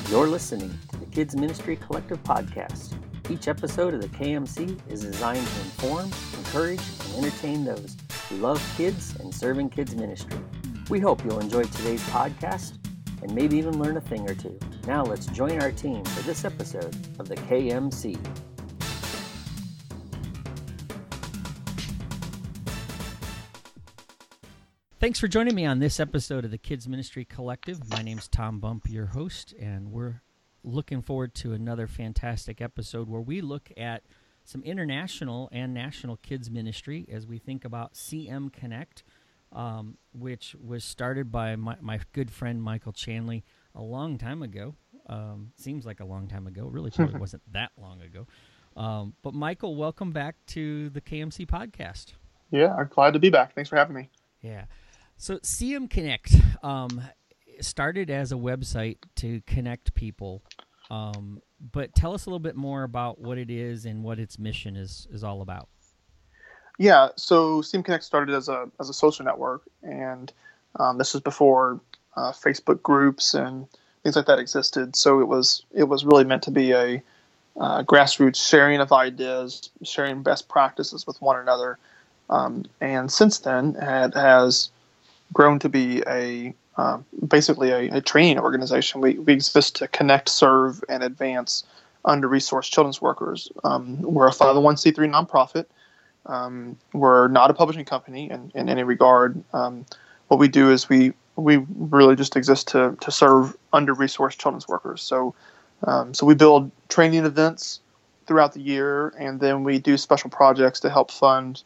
You're listening to the Kids Ministry Collective podcast. Each episode of the KMC is designed to inform, encourage, and entertain those who love kids and serving kids ministry. We hope you'll enjoy today's podcast and maybe even learn a thing or two. Now let's join our team for this episode of the KMC. Thanks for joining me on this episode of the Kids Ministry Collective. My name's Tom Bump, your host, and we're looking forward to another fantastic episode where we look at some international and national kids ministry as we think about CM Connect, which was started by my good friend Michael Chanley a long time ago. Seems like a long time ago. Really probably wasn't that long ago. But Michael, welcome back to the KMC podcast. Yeah, I'm glad to be back. Thanks for having me. Yeah. So CM Connect started as a website to connect people, but tell us a little bit more about what it is and what its mission is all about. Yeah, so CM Connect started as a social network, and this was before Facebook groups and things like that existed. So it was really meant to be a grassroots sharing of ideas, sharing best practices with one another, and since then it has grown to be basically a training organization. We exist to connect, serve, and advance under-resourced children's workers. We're a 501c3 nonprofit. We're not a publishing company in any regard. What we do is we really just exist to serve under-resourced children's workers. So we build training events throughout the year, and then we do special projects to help fund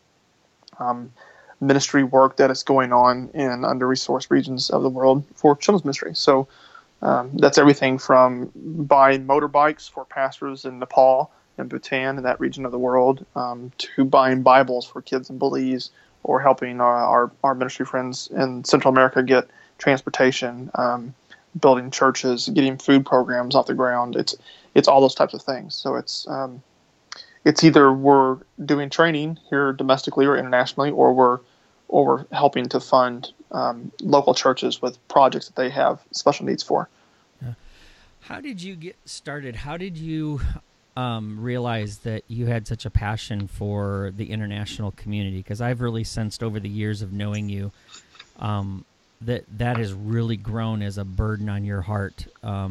ministry work that is going on in under-resourced regions of the world for children's ministry. So that's everything from buying motorbikes for pastors in Nepal and Bhutan, in that region of the world, to buying Bibles for kids in Belize, or helping our ministry friends in Central America get transportation, building churches, getting food programs off the ground. It's all those types of things. So it's either we're doing training here domestically or internationally, or we're helping to fund local churches with projects that they have special needs for. How did you get started? How did you realize that you had such a passion for the international community? Because I've really sensed over the years of knowing you that has really grown as a burden on your heart,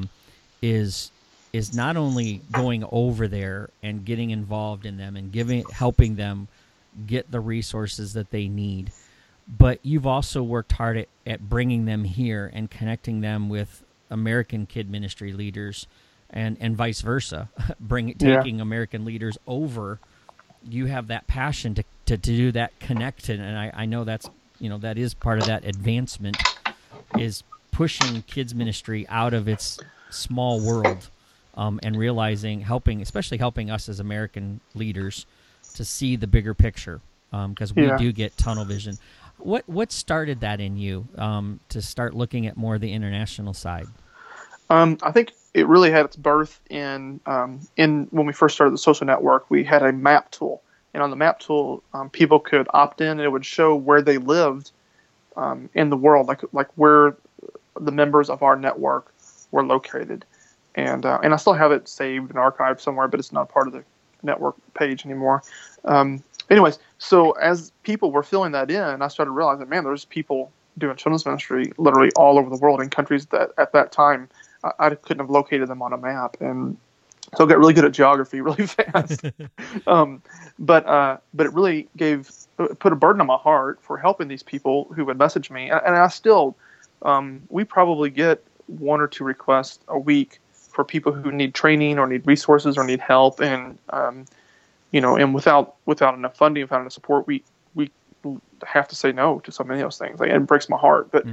is not only going over there and getting involved in them and helping them get the resources that they need, but you've also worked hard at bringing them here and connecting them with American kid ministry leaders and vice versa, taking American leaders over. You have that passion to do that connection, and I know that's that is part of that advancement, is pushing kids ministry out of its small world. And especially helping us as American leaders to see the bigger picture, because we do get tunnel vision. What started that in you to start looking at more the international side? I think it really had its birth in when we first started the social network. We had a map tool, and on the map tool, people could opt in, and it would show where they lived in the world, like where the members of our network were located. And I still have it saved and archived somewhere, but it's not part of the network page anymore. Anyways, so as people were filling that in, I started realizing, man, there's people doing children's ministry literally all over the world in countries that at that time I couldn't have located them on a map. And so I got really good at geography really fast. But it really put a burden on my heart for helping these people who would message me. And I still, we probably get 1 or 2 requests a week for people who need training or need resources or need help, and and without enough funding, without enough support, we have to say no to so many of those things. It breaks my heart. But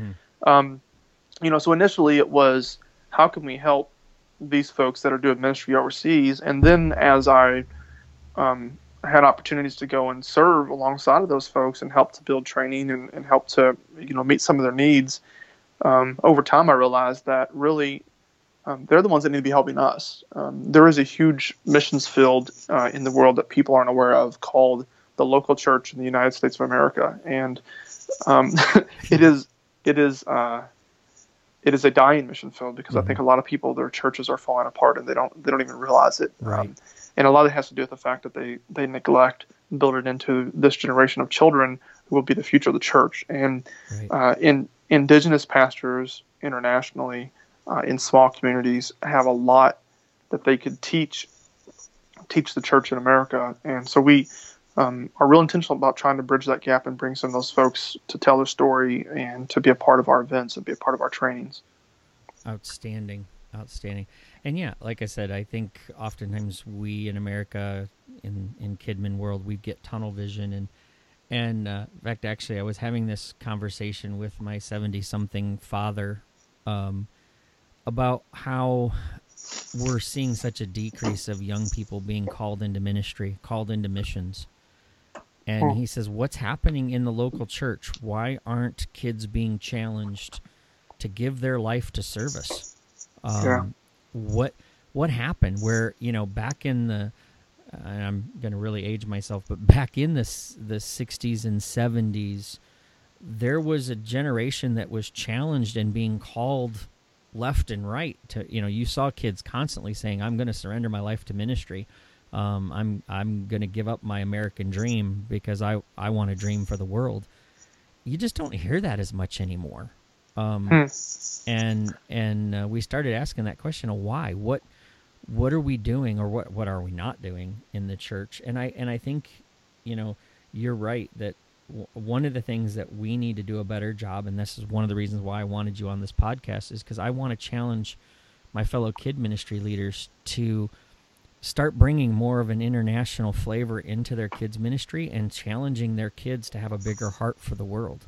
so initially it was, how can we help these folks that are doing ministry overseas? And then as I had opportunities to go and serve alongside of those folks and help to build training and help to meet some of their needs, over time I realized that really they're the ones that need to be helping us. There is a huge missions field in the world that people aren't aware of called the local church in the United States of America, and it is it is a dying mission field because I Mm-hmm. think a lot of people, their churches are falling apart and they don't even realize it. Right. And a lot of it has to do with the fact that they neglect building into this generation of children who will be the future of the church. And Right. in indigenous pastors internationally, in small communities, have a lot that they could teach the church in America. And so we are real intentional about trying to bridge that gap and bring some of those folks to tell their story and to be a part of our events and be a part of our trainings. Outstanding. And yeah, like I said, I think oftentimes we in America, in Kidmin world, we get tunnel vision. And in fact, actually, I was having this conversation with my 70-something father about how we're seeing such a decrease of young people being called into ministry, called into missions. And he says, what's happening in the local church? Why aren't kids being challenged to give their life to service? What happened where, back in the, and I'm going to really age myself, but back in the 60s and 70s, there was a generation that was challenged and being called left and right to, you saw kids constantly saying, I'm going to surrender my life to ministry. I'm going to give up my American dream because I want to dream for the world. You just don't hear that as much anymore. And we started asking that question of why. What are we doing, or what are we not doing in the church? And I think, you're right that one of the things that we need to do a better job, and this is one of the reasons why I wanted you on this podcast, is because I want to challenge my fellow kid ministry leaders to start bringing more of an international flavor into their kids' ministry and challenging their kids to have a bigger heart for the world.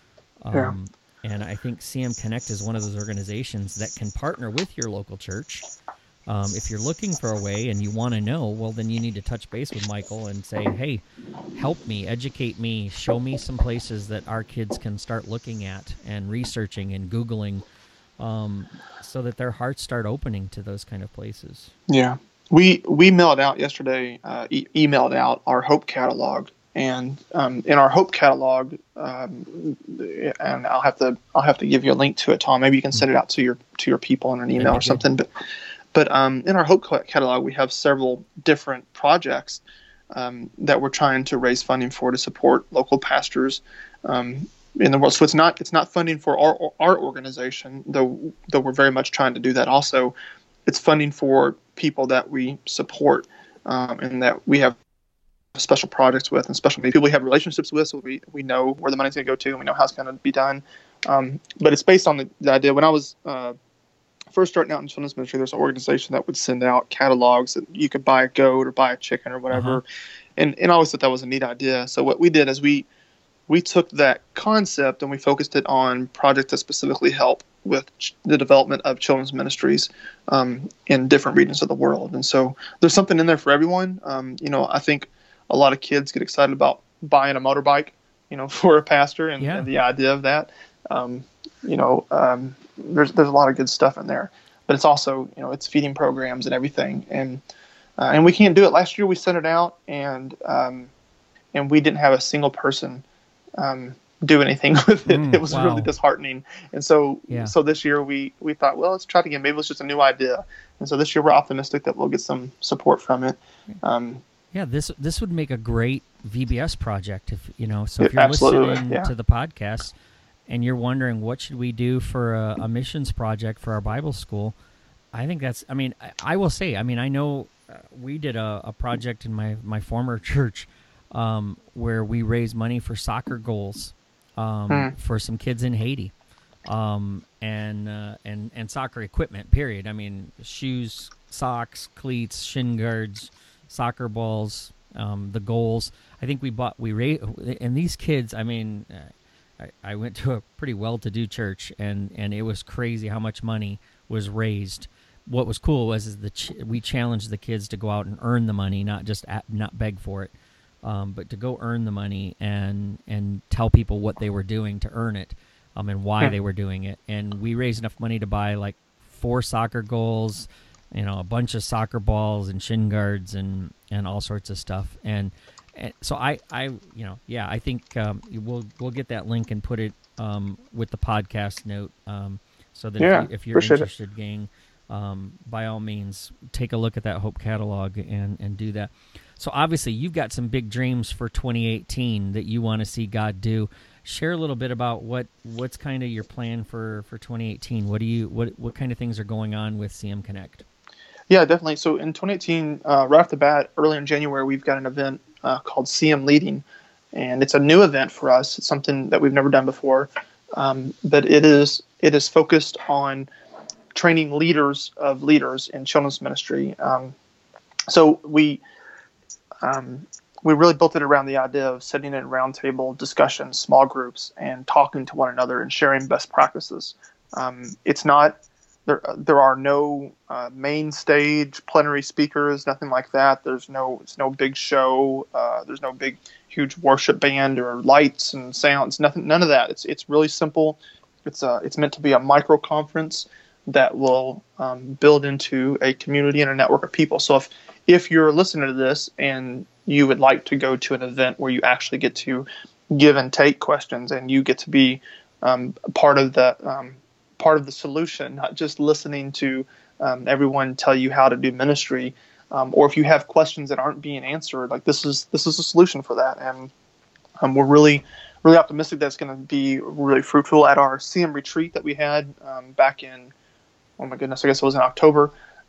And I think CM Connect is one of those organizations that can partner with your local church. If you're looking for a way and you want to know, well, then you need to touch base with Michael and say, hey, help me, educate me, show me some places that our kids can start looking at and researching and Googling, so that their hearts start opening to those kind of places. Yeah. We mailed out yesterday, emailed out our Hope catalog, and in our Hope catalog, and I'll have to give you a link to it, Tom. Maybe you can send it out to your people in an email or something. But in our Hope catalog, we have several different projects that we're trying to raise funding for to support local pastors in the world. So it's not funding for our organization, though we're very much trying to do that also. It's funding for people that we support and that we have special projects with, and special people we have relationships with, so we know where the money's going to go to, and we know how it's going to be done. But it's based on the idea. When I was first starting out in children's ministry, there's an organization that would send out catalogs that you could buy a goat or buy a chicken or whatever. And I always thought that was a neat idea. So what we did is we took that concept and we focused it on projects that specifically help with the development of children's ministries in different regions of the world. And so there's something in there for everyone. I think a lot of kids get excited about buying a motorbike, for a pastor and the idea of that. There's a lot of good stuff in there, but it's also, it's feeding programs and everything. And we can't do it. Last year we sent it out and we didn't have a single person do anything with it. It was really disheartening. And so this year we thought, well, let's try it again. Maybe it's just a new idea. And so this year we're optimistic that we'll get some support from it. This would make a great VBS project if if you're absolutely, listening to the podcast and you're wondering what should we do for a missions project for our Bible school. I think that's, I will say, I know we did a project in my former church where we raised money for soccer goals for some kids in Haiti, and soccer equipment, period. Shoes, socks, cleats, shin guards, soccer balls, the goals. I think we raised, and these kids, I went to a pretty well-to-do church, and it was crazy how much money was raised. What was cool was we challenged the kids to go out and earn the money, not just not beg for it, but to go earn the money and tell people what they were doing to earn it, and why they were doing it. And we raised enough money to buy like 4 soccer goals, a bunch of soccer balls and shin guards and all sorts of stuff. And so I think we'll get that link and put it with the podcast note So that Yeah, if you're appreciate it. interested, gang, by all means, take a look at that Hope catalog and do that. So obviously, you've got some big dreams for 2018 that you want to see God do. Share a little bit about what's kind of your plan for 2018. What kind of things are going on with CM Connect? Yeah, definitely. So in 2018, right off the bat, early in January, we've got an event called CM Leading, and it's a new event for us. It's something that we've never done before, but it is focused on training leaders of leaders in children's ministry. So we really built it around the idea of sitting in roundtable discussions, small groups, and talking to one another and sharing best practices. It's not there are no main stage plenary speakers, nothing like that. It's no big show. There's no big huge worship band or lights and sounds. None of that. It's really simple. It's meant to be a micro conference that will build into a community and a network of people. So if you're listening to this and you would like to go to an event where you actually get to give and take questions and you get to be part of the solution, not just listening to everyone tell you how to do ministry, or if you have questions that aren't being answered, like this is a solution for that. And we're really optimistic that it's going to be really fruitful. At our CM retreat that we had back in, oh my goodness, I guess it was in October.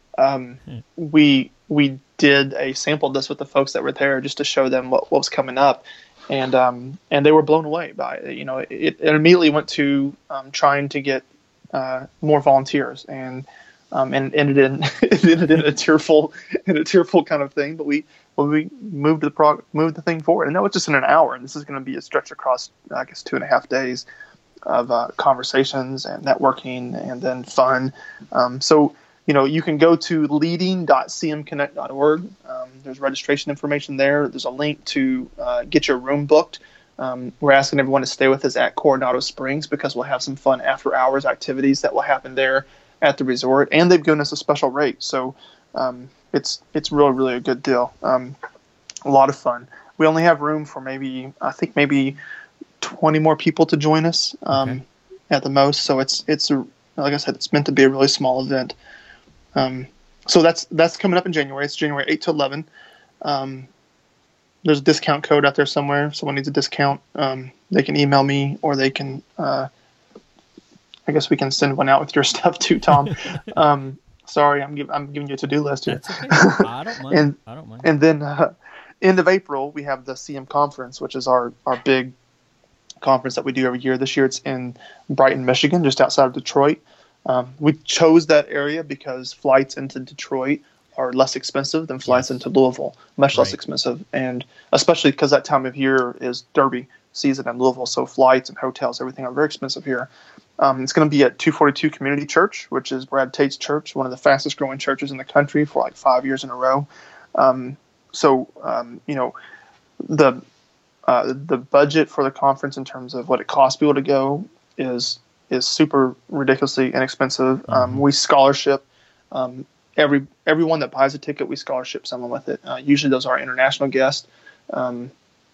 We did a sample list with the folks that were there just to show them what was coming up, and they were blown away by it. You know, it immediately went to trying to get more volunteers, and ended in a tearful kind of thing. But we moved the thing forward, and that was just in an hour. And this is going to be a stretch across, I guess, 2.5 days of conversations and networking and then fun. So you can go to leading.cmconnect.org. There's registration information there. There's a link to get your room booked. We're asking everyone to stay with us at Coronado Springs because we'll have some fun after-hours activities that will happen there at the resort, and they've given us a special rate. So it's really a good deal. A lot of fun. We only have room for maybe 20 more people to join us at the most. So it's like I said, it's meant to be a really small event. So that's coming up in January. It's January 8 to 11. There's a discount code out there somewhere. If someone needs a discount, they can email me, or they can, I guess we can send one out with your stuff too, Tom. Sorry, I'm giving you a to-do list here. That's okay. I don't mind. And then end of April, we have the CM conference, which is our big conference that we do every year. This year it's in Brighton, Michigan, just outside of Detroit. We chose that area because flights into Detroit are less expensive than flights into Louisville, much less expensive. And especially because that time of year is Derby season in Louisville, so flights and hotels, everything are very expensive here. It's going to be at 242 Community Church, which is Brad Tate's church, one of the fastest growing churches in the country for like 5 years in a row. The budget for the conference in terms of what it costs people to go is super ridiculously inexpensive. We scholarship everyone that buys a ticket. We scholarship someone with it. Usually those are international guests. So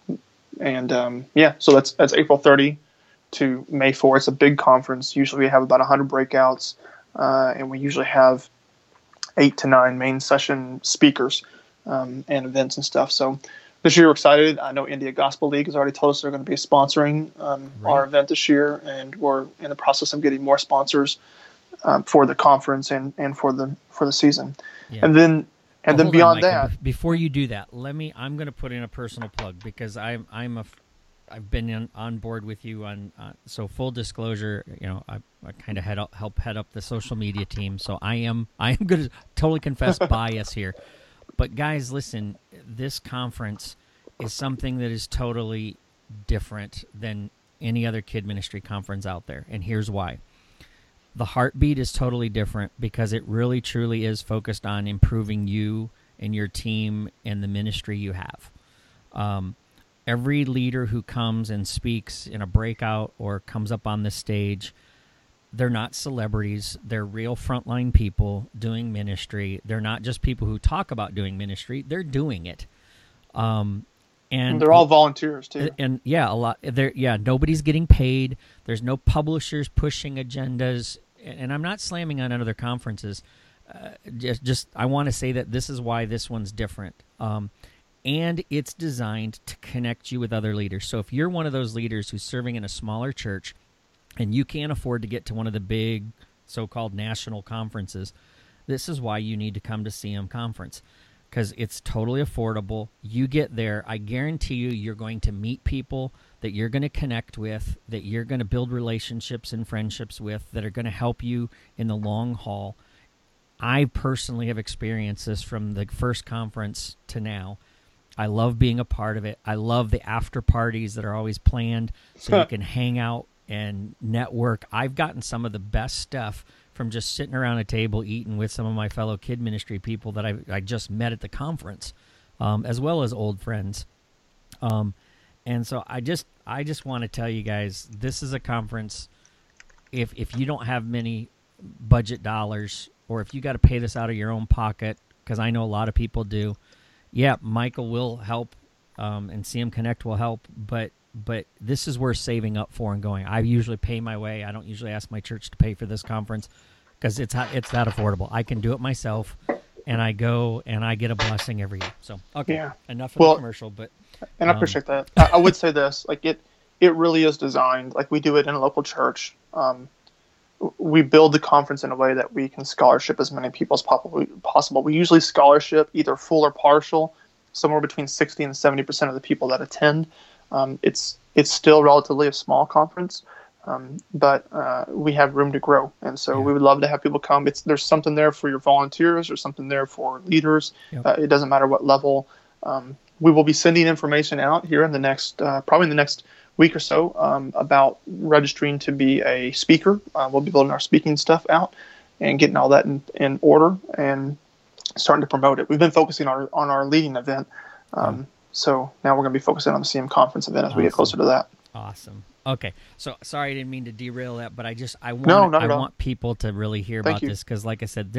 that's April 30 to May 4. It's a big conference. Usually we have about 100 breakouts, and we usually have 8 to 9 main session speakers and events and stuff. So this year we're excited. I know India Gospel League has already told us they're going to be sponsoring our event this year, and we're in the process of getting more sponsors for the conference and for the season. Yeah. And then beyond that, before you do that, I'm going to put in a personal plug because I've been on board with you on so full disclosure, I kind of help head up the social media team, so I am going to totally confess bias here. But guys, listen, this conference is something that is totally different than any other kid ministry conference out there, and here's why. The heartbeat is totally different because it really truly is focused on improving you and your team and the ministry you have. Every leader who comes and speaks in a breakout or comes up on the stage, they're not celebrities. They're real frontline people doing ministry. They're not just people who talk about doing ministry. They're doing it. And they're all volunteers too. And a lot. Nobody's getting paid. There's no publishers pushing agendas. and I'm not slamming on other conferences. Just I want to say that this is why this one's different. And it's designed to connect you with other leaders. So if you're one of those leaders who's serving in a smaller church and you can't afford to get to one of the big so-called national conferences, this is why you need to come to CM Conference, because it's totally affordable. You get there, I guarantee you're going to meet people that you're going to connect with, that you're going to build relationships and friendships with, that are going to help you in the long haul. I personally have experienced this from the first conference to now. I love being a part of it. I love the after parties that are always planned so you can hang out and network. I've gotten some of the best stuff from just sitting around a table eating with some of my fellow kid ministry people that I just met at the conference, as well as old friends. And so I just want to tell you guys, this is a conference. If you don't have many budget dollars, or if you got to pay this out of your own pocket, because I know a lot of people do, yeah, Michael will help, and CM Connect will help, but this is worth saving up for and going. I usually pay my way. I don't usually ask my church to pay for this conference because it's that affordable. I can do it myself, and I go and I get a blessing every year. So, okay, yeah. Enough of the commercial, but and I appreciate that. I would say this, like it really is designed like we do it in a local church. We build the conference in a way that we can scholarship as many people as possible. We usually scholarship either full or partial, somewhere between 60 and 70% of the people that attend. It's still relatively a small conference, but we have room to grow, and so we would love to have people come. There's something there for your volunteers, there's something there for leaders. Yep. It doesn't matter what level. We will be sending information out here in the next, probably in the next week or so, about registering to be a speaker. We'll be building our speaking stuff out and getting all that in order and starting to promote it. We've been focusing on our leading event. So now we're going to be focusing on the CM Conference event as we get closer to that. Awesome. Okay. So sorry, I didn't mean to derail that, but I want people to really hear about this, because like I said,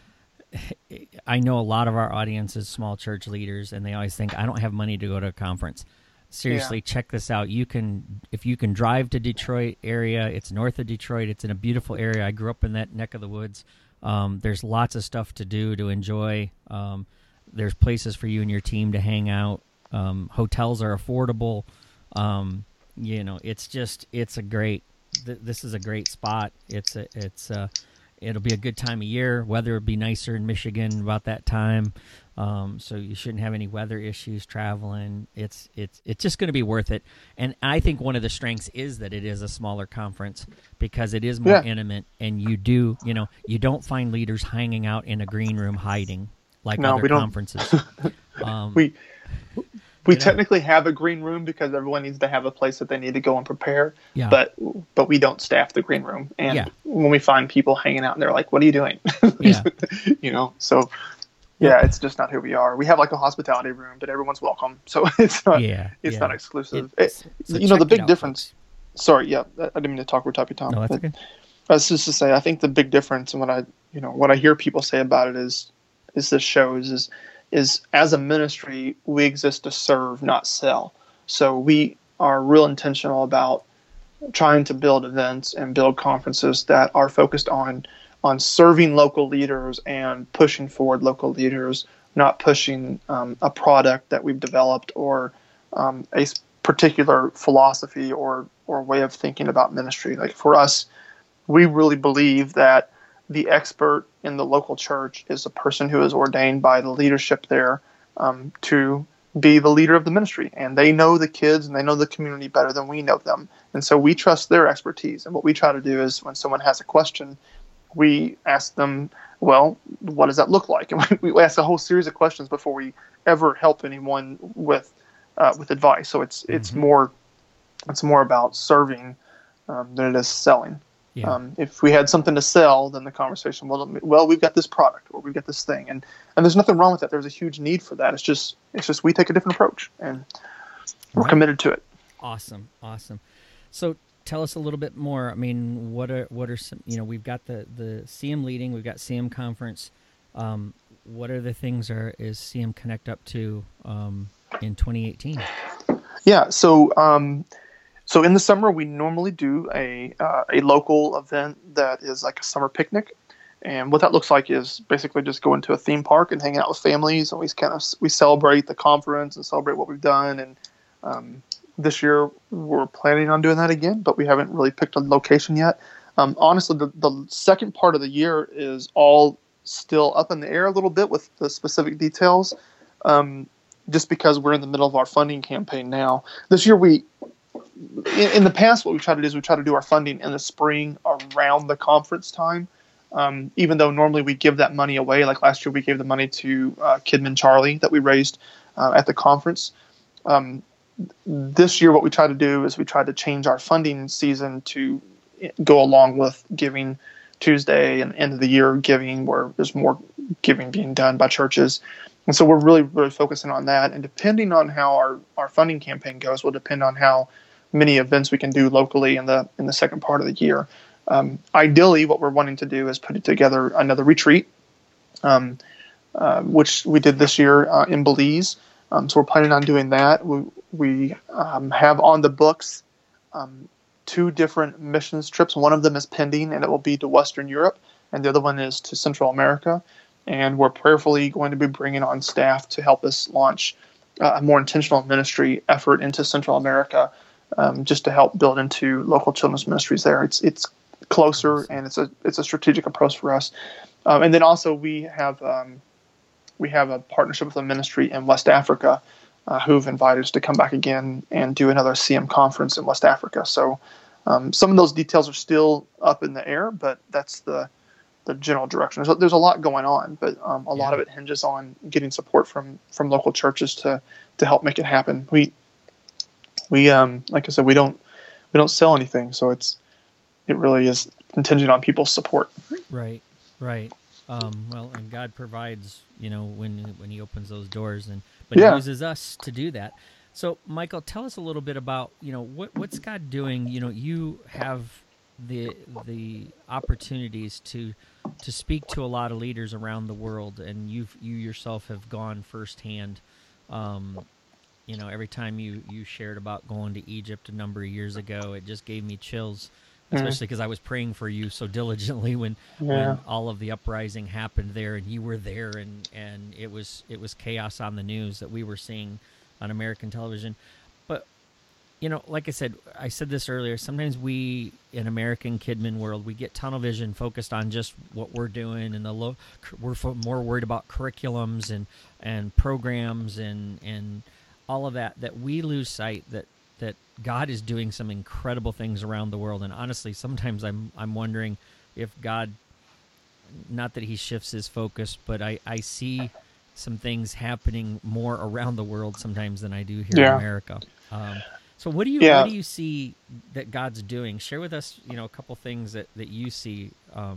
I know a lot of our audience is small church leaders, and they always think, I don't have money to go to a conference. Seriously, check this out. If you can drive to Detroit area, it's north of Detroit. It's in a beautiful area. I grew up in that neck of the woods. There's lots of stuff to do, to enjoy. There's places for you and your team to hang out. Hotels are affordable. This is a great spot. It'll be a good time of year. Weather will be nicer in Michigan about that time. So you shouldn't have any weather issues traveling. It's just going to be worth it. And I think one of the strengths is that it is a smaller conference, because it is more intimate, and you don't find leaders hanging out in a green room hiding like other conferences. We technically have a green room because everyone needs to have a place that they need to go and prepare. Yeah. But we don't staff the green room. And when we find people hanging out, and they're like, "What are you doing?" Yeah. So it's just not who we are. We have like a hospitality room, but everyone's welcome. So it's not not exclusive. The big difference. Sorry, I didn't mean to talk over top of you, Tom. No, that's okay. That's just to say, I think the big difference, and what I hear people say about it is this shows is as a ministry, we exist to serve, not sell. So we are real intentional about trying to build events and build conferences that are focused on serving local leaders and pushing forward local leaders, not pushing a product that we've developed or a particular philosophy or way of thinking about ministry. Like for us, we really believe that the expert in the local church is a person who is ordained by the leadership there to be the leader of the ministry. And they know the kids and they know the community better than we know them. And so we trust their expertise. And what we try to do is when someone has a question, we ask them, well, what does that look like? And we ask a whole series of questions before we ever help anyone with advice. So it's more about serving than it is selling. Yeah. If we had something to sell, then the conversation, well, we've got this product or we've got this thing, and there's nothing wrong with that. There's a huge need for that. It's just we take a different approach, and we're committed to it. Awesome. So tell us a little bit more. I mean, what are some? We've got the CM leading, we've got CM conference. What are the things is CM Connect up to in 2018? Yeah. So So in the summer, we normally do a local event that is like a summer picnic, and what that looks like is basically just going to a theme park and hanging out with families, and we celebrate the conference and celebrate what we've done. And this year we're planning on doing that again, but we haven't really picked a location yet. Honestly, the second part of the year is all still up in the air a little bit with the specific details, just because we're in the middle of our funding campaign now. This year in the past, what we try to do is we try to do our funding in the spring around the conference time. Even though normally we give that money away, like last year we gave the money to Kidman Charlie that we raised at the conference. This year, what we try to do is we try to change our funding season to go along with Giving Tuesday and end of the year giving, where there's more giving being done by churches. And so we're really, really focusing on that. And depending on how our funding campaign goes will depend on how many events we can do locally in the second part of the year. Ideally, what we're wanting to do is put together another retreat, which we did this year in Belize. So we're planning on doing that. We have on the books 2 different missions trips. One of them is pending, and it will be to Western Europe, and the other one is to Central America. And we're prayerfully going to be bringing on staff to help us launch a more intentional ministry effort into Central America, just to help build into local children's ministries there. It's closer, and it's a strategic approach for us. And then also we have a partnership with a ministry in West Africa who've invited us to come back again and do another CM conference in West Africa. So some of those details are still up in the air, but that's the general direction. There's a lot going on, but a lot of it hinges on getting support from local churches to help make it happen. We like I said, we don't sell anything, so it really is contingent on people's support. Right. Well, and God provides, when He opens those doors, but He uses us to do that. So, Michael, tell us a little bit about, what's God doing? You have the opportunities to speak to a lot of leaders around the world, and you yourself have gone firsthand. Every time you shared about going to Egypt a number of years ago, it just gave me chills. Especially because I was praying for you so diligently when all of the uprising happened there, and you were there, and it was chaos on the news that we were seeing on American television. But like I said this earlier, sometimes we in American Kidman world, we get tunnel vision focused on just what we're doing, and we're more worried about curriculums and programs and all of that we lose sight that God is doing some incredible things around the world. And honestly, sometimes I'm wondering if God, not that He shifts His focus, but I see some things happening more around the world sometimes than I do here in America. So what do you see that God's doing? Share with us, a couple things that you see.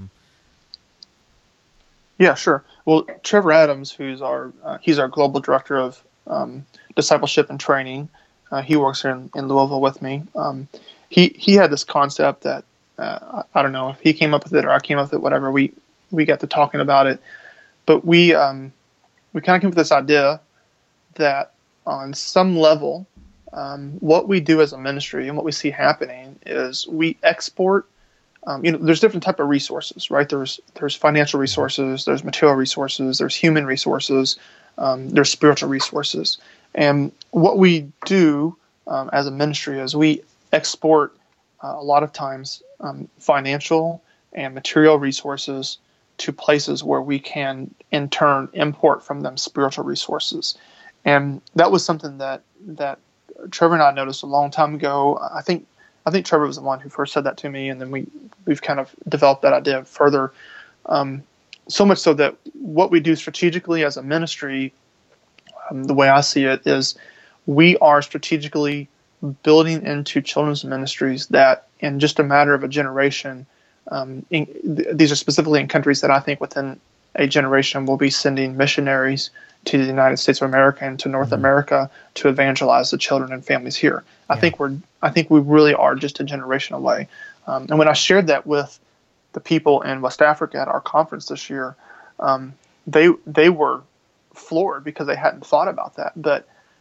Yeah, sure. Well, Trevor Adams, who's he's our global director of discipleship and training. He works here in Louisville with me. He had this concept that I don't know if he came up with it or I came up with it, whatever. We got to talking about it, but we kind of came up with this idea that on some level, what we do as a ministry and what we see happening is we export. There's different type of resources, right? There's financial resources, there's material resources, there's human resources, there's spiritual resources. And what we do as a ministry is we export a lot of times financial and material resources to places where we can in turn import from them spiritual resources. And that was something that Trevor and I noticed a long time ago. I think Trevor was the one who first said that to me, and then we've kind of developed that idea further. So much so that what we do strategically as a ministry, the way I see it, is we are strategically building into children's ministries that in just a matter of a generation, these are specifically in countries that I think within a generation will be sending missionaries to the United States of America and to North America to evangelize the children and families here. I think we really are just a generation away. And when I shared that with the people in West Africa at our conference this year, they were floored because they hadn't thought about that. But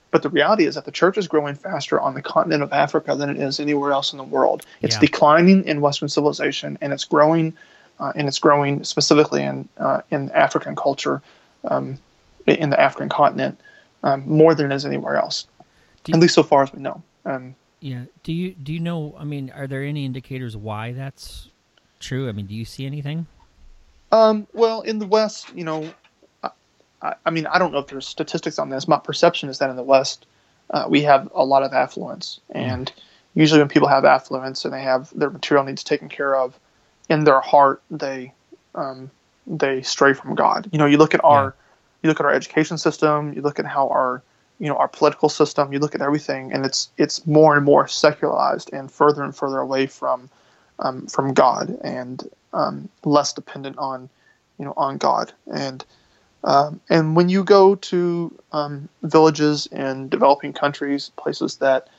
But the reality is that the church is growing faster on the continent of Africa than it is anywhere else in the world. It's declining in Western civilization, and it's growing specifically in African culture, in the African continent, more than it is anywhere else, at least so far as we know. Yeah. Do you know? I mean, are there any indicators why that's true? I mean, do you see anything? Well, in the West, I mean, I don't know if there's statistics on this. My perception is that in the West, we have a lot of affluence, and usually when people have affluence and they have their material needs taken care of, in their heart they stray from God. You look at our education system, you look at how our political system, you look at everything, and it's more and more secularized and further away from God, and less dependent on God. And when you go to villages in developing countries, places that,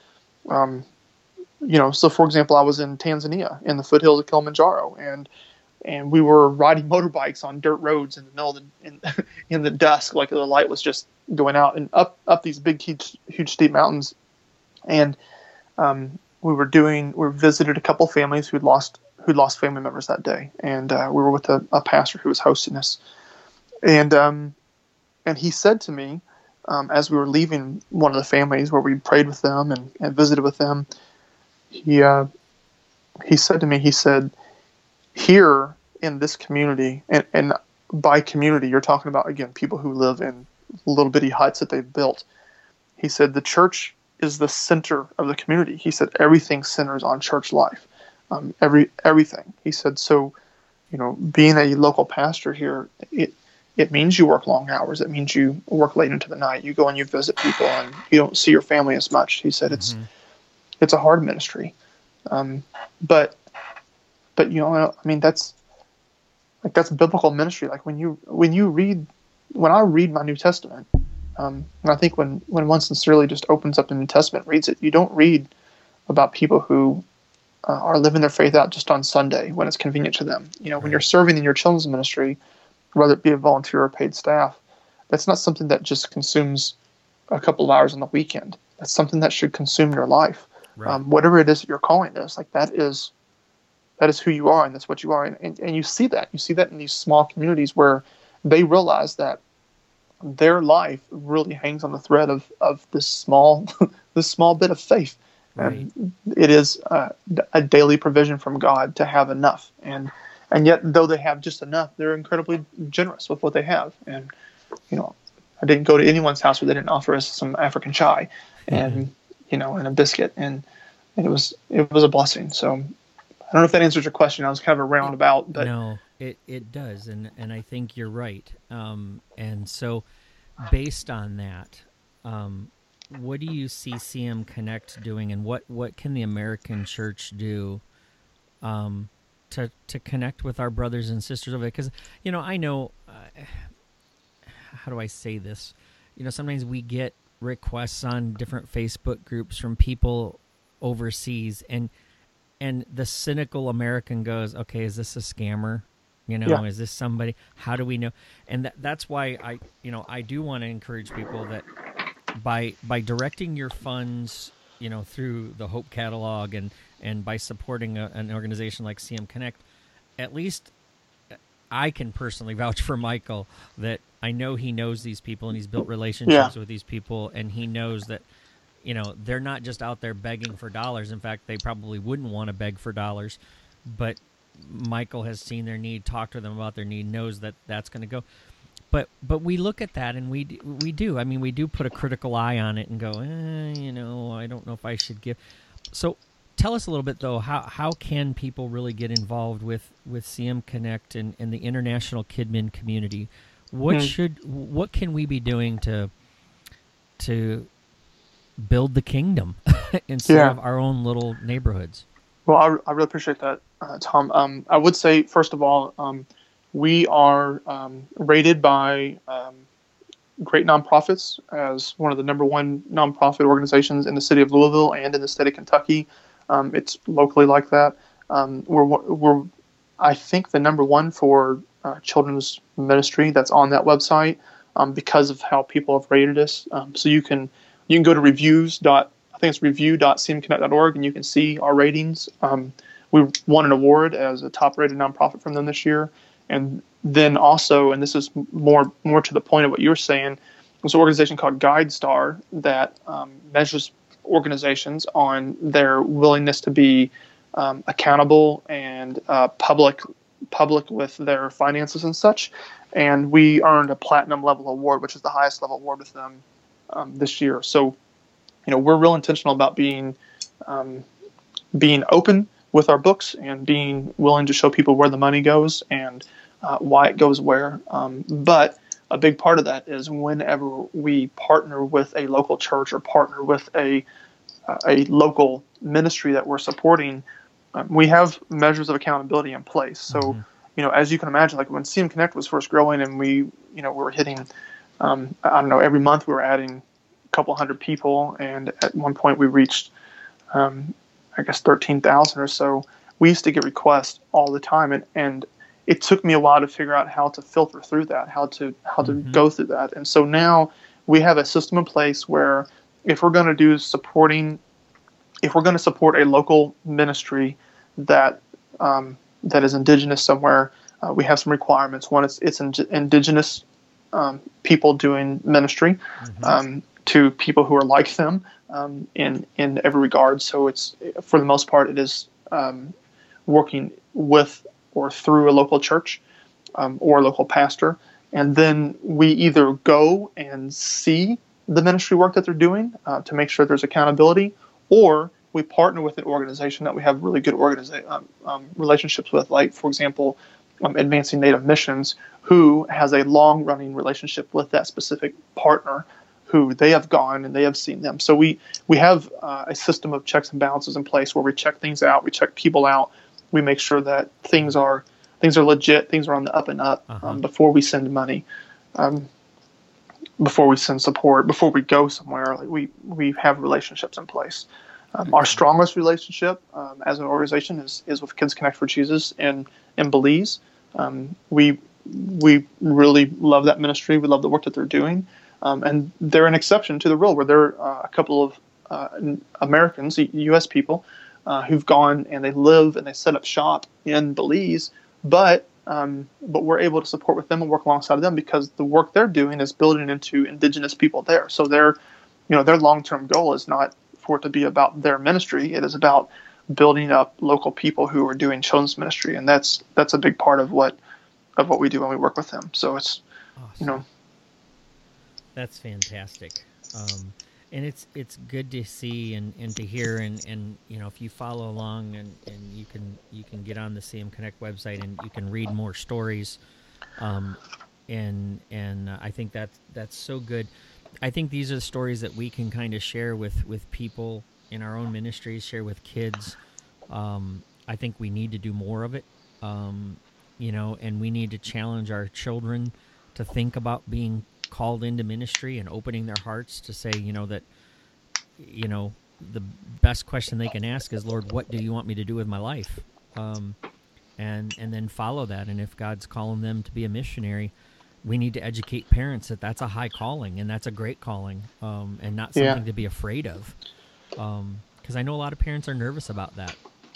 so for example, I was in Tanzania in the foothills of Kilimanjaro, and we were riding motorbikes on dirt roads in the middle of in the dusk, like the light was just going out, and up these big, huge, steep mountains. And we visited a couple families who'd lost family members that day, and we were with a pastor who was hosting us. And he said to me, as we were leaving one of the families where we prayed with them and visited with them, he said to me, he said, here in this community, and by community, you're talking about, again, people who live in little bitty huts that they've built. He said, the church is the center of the community. He said, everything centers on church life, everything. He said, so, being a local pastor here, it means you work long hours. It means you work late into the night. You go and you visit people, and you don't see your family as much. He said it's a hard ministry, but I mean that's biblical ministry. Like when I read my New Testament, and I think when one sincerely just opens up the New Testament, reads it, you don't read about people who are living their faith out just on Sunday when it's convenient to them. When you're serving in your children's ministry, whether it be a volunteer or paid staff, that's not something that just consumes a couple of hours on the weekend. That's something that should consume your life. Right. Whatever it is that your calling is, like that is who you are, and that's what you are. And you see that. You see that in these small communities where they realize that their life really hangs on the thread of this small bit of faith. Right. And it is a daily provision from God to have enough. And yet, though they have just enough, they're incredibly generous with what they have. And, I didn't go to anyone's house where they didn't offer us some African chai and, and a biscuit. And it was a blessing. So I don't know if that answers your question. I was kind of a roundabout. But no, it does. And I think you're right. And so based on that, what do you see CM Connect doing, and what can the American church do to connect with our brothers and sisters over there? Because, I know, how do I say this? Sometimes we get requests on different Facebook groups from people overseas, and the cynical American goes, okay, is this a scammer? Is this somebody? How do we know? And that's why I do want to encourage people that by directing your funds, through the Hope Catalog and by supporting an organization like CM Connect, at least I can personally vouch for Michael that I know he knows these people and he's built relationships with these people, and he knows that, they're not just out there begging for dollars. In fact, they probably wouldn't want to beg for dollars, but Michael has seen their need, talked to them about their need, knows that that's going to go. But we look at that and we do. I mean, we do put a critical eye on it and go, I don't know if I should give. So tell us a little bit, though, how can people really get involved with CM Connect and the international Kidmin community? What can we be doing to build the kingdom instead of our own little neighborhoods? Well, I really appreciate that, Tom. I would say, first of all, we are rated by Great Nonprofits as one of the number one nonprofit organizations in the city of Louisville and in the state of Kentucky. It's locally like that. We're I think, the number one for children's ministry that's on that website because of how people have rated us. So you can You can go to review.cmconnect.org, and you can see our ratings. We won an award as a top-rated nonprofit from them this year. And then also, and this is more to the point of what you were saying, there's an organization called GuideStar that measures organizations on their willingness to be accountable and public with their finances and such. And we earned a platinum level award, which is the highest level award with them this year. So, we're real intentional about being open with our books and being willing to show people where the money goes and why it goes where. But a big part of that is whenever we partner with a local church or partner with a local ministry that we're supporting, we have measures of accountability in place. So, as you can imagine, like when CM Connect was first growing and we were hitting, every month we were adding a couple hundred people. And at one point we reached, 13,000 or so. We used to get requests all the time. And it took me a while to figure out how to filter through that, how to go through that. And so now we have a system in place where if we're going to support a local ministry that is indigenous somewhere, we have some requirements. One, it's indigenous people doing ministry to people who are like them in every regard. So it's, for the most part, it is working with or through a local church or a local pastor. And then we either go and see the ministry work that they're doing to make sure there's accountability, or we partner with an organization that we have really good relationships with, like, for example, Advancing Native Missions, who has a long-running relationship with that specific partner, who they have gone and they have seen them. So we have a system of checks and balances in place where we check things out, we check people out, we make sure that things are legit, things are on the up and up before we send money, before we send support, before we go somewhere. Like we have relationships in place. Our strongest relationship as an organization is with Kids Connect for Jesus in Belize. We really love that ministry. We love the work that they're doing. And they're an exception to the rule, where there are a couple of Americans, U.S. people, who've gone and they live and they set up shop in Belize, but we're able to support with them and work alongside them because the work they're doing is building into indigenous people there. So their long-term goal is not for it to be about their ministry. It is about building up local people who are doing children's ministry, and that's a big part of what we do when we work with them. So it's awesome. That's fantastic. And it's good to see and to hear, and if you follow along and you can get on the CM Connect website and you can read more stories, and I think that's so good. I think these are the stories that we can kind of share with people in our own ministries, share with kids. I think we need to do more of it, and we need to challenge our children to think about being called into ministry and opening their hearts to say, that, the best question they can ask is, Lord, what do you want me to do with my life? And then follow that. And if God's calling them to be a missionary, we need to educate parents that that's a high calling and that's a great calling, and not something to be afraid of. Because I know a lot of parents are nervous about that.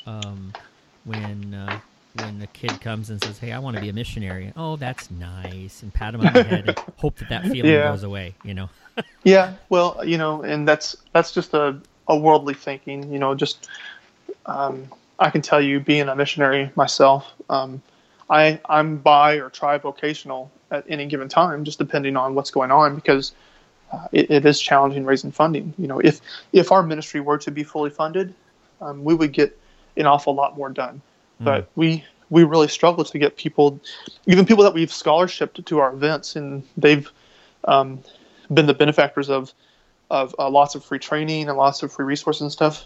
When a kid comes and says, "Hey, I want to be a missionary," oh, that's nice, and pat them on the head and hope that feeling goes away. Yeah, well, and that's just a worldly thinking. I can tell you, being a missionary myself, I'm bi or tri-vocational at any given time, just depending on what's going on, because it is challenging raising funding. If our ministry were to be fully funded, we would get an awful lot more done. But we really struggle to get people, even people that we've scholarshiped to our events, and they've been the benefactors of lots of free training and lots of free resources and stuff.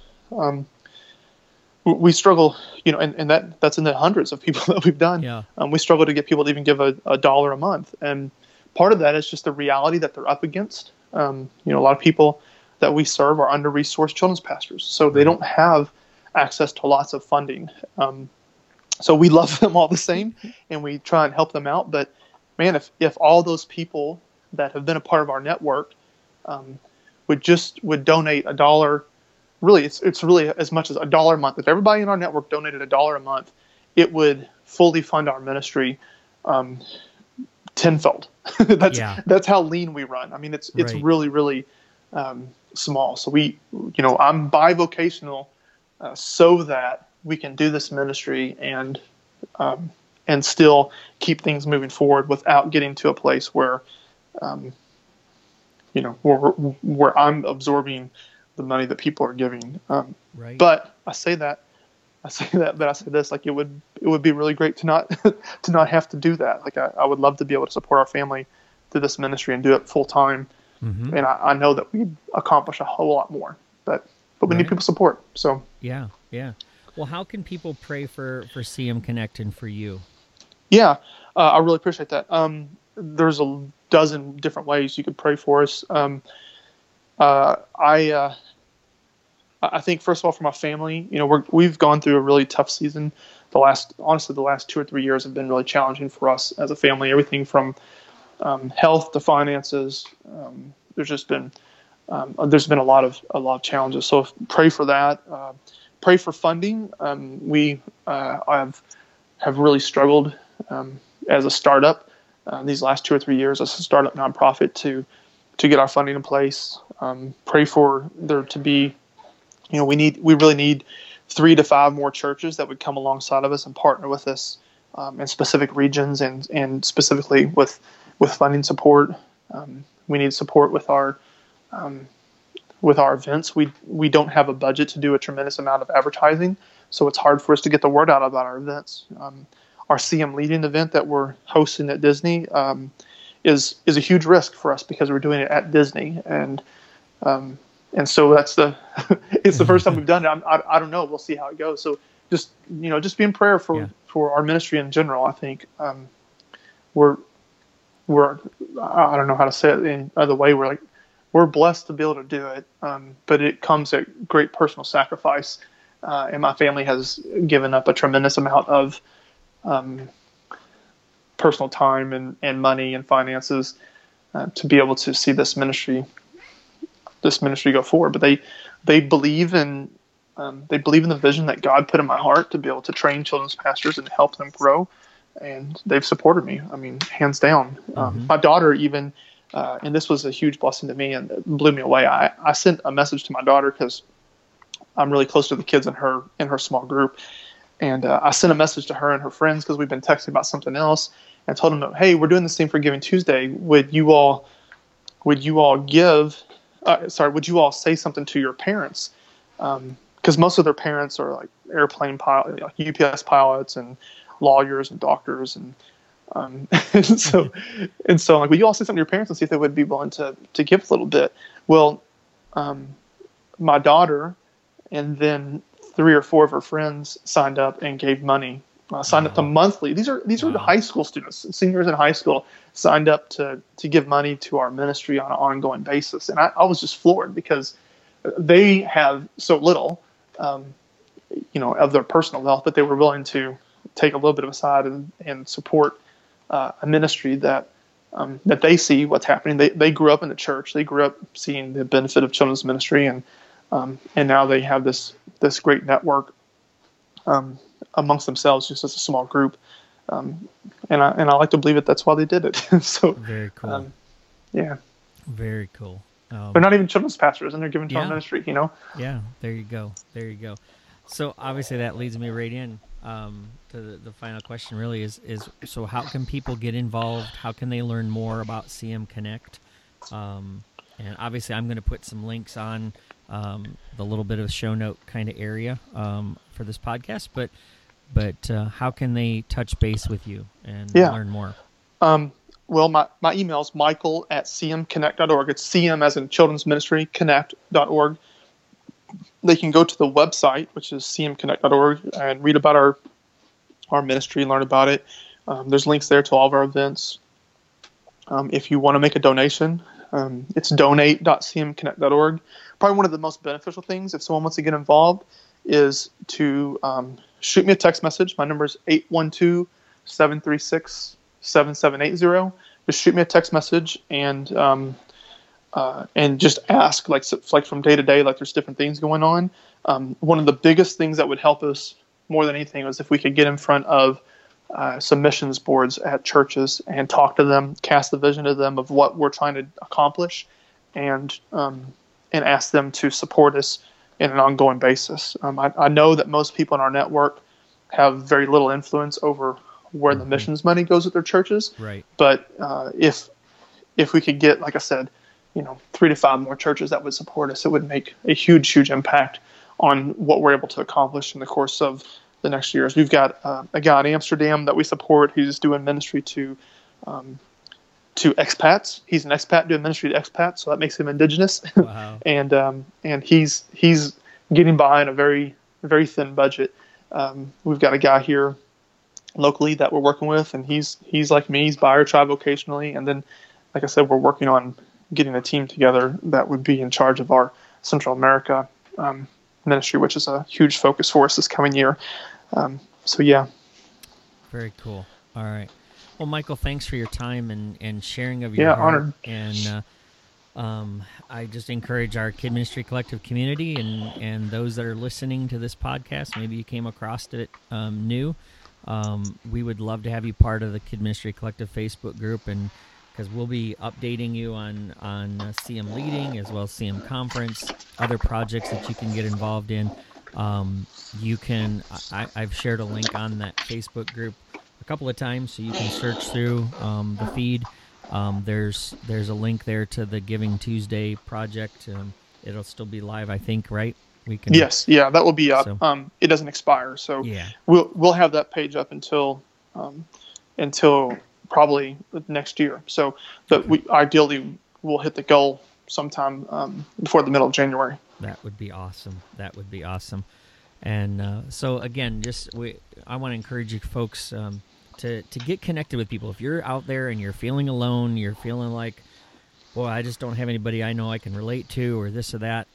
We struggle, and that's in the hundreds of people that we've done. Yeah. We struggle to get people to even give a dollar a month, and part of that is just the reality that they're up against. A lot of people that we serve are under-resourced children's pastors, so they don't have access to lots of funding. So we love them all the same, and we try and help them out. But man, if all those people that have been a part of our network would donate $1. Really, it's really as much as $1 a month. If everybody in our network donated $1 a month, it would fully fund our ministry tenfold. That's how lean we run. I mean, it's Right. really, really small. So I'm bivocational so that we can do this ministry and still keep things moving forward without getting to a place where where I'm absorbing the money that people are giving. Right. But I say that, but I say this, like it would be really great to not to not have to do that. Like I would love to be able to support our family through this ministry and do it full time. Mm-hmm. And I know that we'd accomplish a whole lot more, but we need people's support. So yeah. Well, how can people pray for CM Connect and for you? Yeah, I really appreciate that. There's a dozen different ways you could pray for us. I think first of all for my family, we've gone through a really tough season. The last 2 or 3 years have been really challenging for us as a family. Everything from health to finances. There's been a lot of challenges. So pray for that. Pray for funding. We have really struggled as a startup these last 2 or 3 years as a startup nonprofit to get our funding in place. Pray for there to be, we really need 3 to 5 more churches that would come alongside of us and partner with us in specific regions and specifically with funding support. We need support with our events. We don't have a budget to do a tremendous amount of advertising, so it's hard for us to get the word out about our events. Our CM Leading event that we're hosting at Disney is a huge risk for us because we're doing it at Disney, and so that's it's the first time we've done it. I don't know. We'll see how it goes. So just be in prayer for our ministry in general. I think we're I don't know how to say it in other way. We're blessed to be able to do it, but it comes at great personal sacrifice, and my family has given up a tremendous amount of personal time and money and finances to be able to see this ministry go forward. But they believe in the vision that God put in my heart to be able to train children's pastors and help them grow, and they've supported me. I mean, hands down. My daughter even, and this was a huge blessing to me and it blew me away. I sent a message to my daughter because I'm really close to the kids in her small group. And I sent a message to her and her friends because we've been texting about something else, and told them, hey, we're doing this thing for Giving Tuesday. Would you all say something to your parents? Because most of their parents are like airplane pilot, like UPS pilots and lawyers and doctors, and so like, would you all say something to your parents and see if they would be willing to give a little bit? Well, my daughter and then 3 or 4 of her friends signed up and gave money. Signed up to monthly. These are high school students, seniors in high school, signed up to give money to our ministry on an ongoing basis. And I was just floored because they have so little, of their personal wealth, but they were willing to take a little bit of a side and support a ministry that they see what's happening. They grew up in the church. They grew up seeing the benefit of children's ministry, and now they have this great network amongst themselves, just as a small group. And I like to believe that's why they did it. So very cool. Yeah, very cool. They're not even children's pastors, and they're giving to our ministry. Yeah, there you go. So obviously that leads me right in to the final question. Really is so how can people get involved? How can they learn more about CM Connect? And obviously I'm going to put some links on the little bit of show note kind of area for this podcast, but how can they touch base with you and learn more? Well, my email is michael@cmconnect.org. It's CM as in Children's Ministry, connect.org. They can go to the website, which is cmconnect.org, and read about our ministry, learn about it. There's links there to all of our events. If you want to make a donation, it's donate.cmconnect.org. Probably one of the most beneficial things, if someone wants to get involved, is to shoot me a text message. My number is 812-736-7780. Just shoot me a text message, and and just ask, like from day to day, like there's different things going on. One of the biggest things that would help us more than anything was if we could get in front of some missions boards at churches and talk to them, cast the vision to them of what we're trying to accomplish, and ask them to support us in an ongoing basis. I know that most people in our network have very little influence over where the missions money goes with their churches. Right. But if we could get, like I said, 3 to 5 more churches that would support us, it would make a huge, huge impact on what we're able to accomplish in the course of the next years. We've got a guy in Amsterdam that we support who's doing ministry to expats. He's an expat doing ministry to expats, so that makes him indigenous. Wow. and he's getting by on a very, very thin budget. We've got a guy here locally that we're working with, and he's like me. He's bi or tri-vocationally, and then, like I said, we're working on getting a team together that would be in charge of our Central America ministry, which is a huge focus for us this coming year. So yeah. Very cool. All right. Well, Michael, thanks for your time and sharing of your heart. Honored. And I just encourage our Kid Ministry Collective community and those that are listening to this podcast, maybe you came across it new. We would love to have you part of the Kid Ministry Collective Facebook group, and because we'll be updating you on CM Leading as well as CM Conference, other projects that you can get involved in. I've shared a link on that Facebook group a couple of times, so you can search through the feed. There's a link there to the Giving Tuesday project. It'll still be live, I think, right? Yes, that will be up. So, it doesn't expire, so yeah. We'll have that page up until probably next year. So, but we ideally will hit the goal sometime before the middle of January. That would be awesome. And so again, I want to encourage you folks to get connected with people. If you're out there and you're feeling alone, you're feeling like, boy, I just don't have anybody I know I can relate to, or this or that,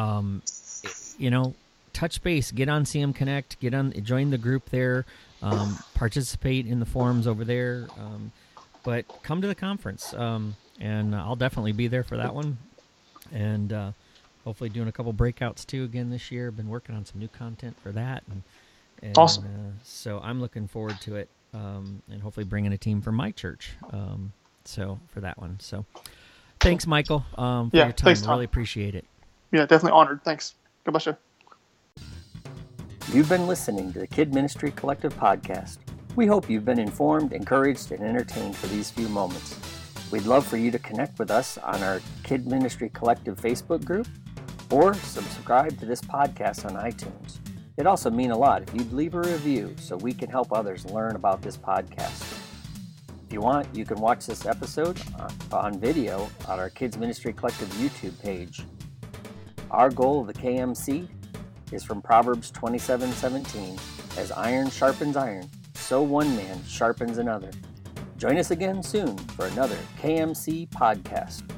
touch base, get on CM Connect, join the group there, participate in the forums over there, but come to the conference, and I'll definitely be there for that one, and hopefully doing a couple breakouts too again this year. Been working on some new content for that, and awesome. So I'm looking forward to it, and hopefully bringing a team from my church, so for that one. So thanks, Michael, for your time. Thanks, Tom. Really appreciate it. Yeah, definitely honored. Thanks. God bless you. You've been listening to the Kid Ministry Collective podcast. We hope you've been informed, encouraged, and entertained for these few moments. We'd love for you to connect with us on our Kid Ministry Collective Facebook group, or subscribe to this podcast on iTunes. It'd also mean a lot if you'd leave a review so we can help others learn about this podcast. If you want, you can watch this episode on video on our Kids Ministry Collective YouTube page. Our goal of the KMC is from Proverbs 27:17, as iron sharpens iron, so one man sharpens another. Join us again soon for another KMC podcast.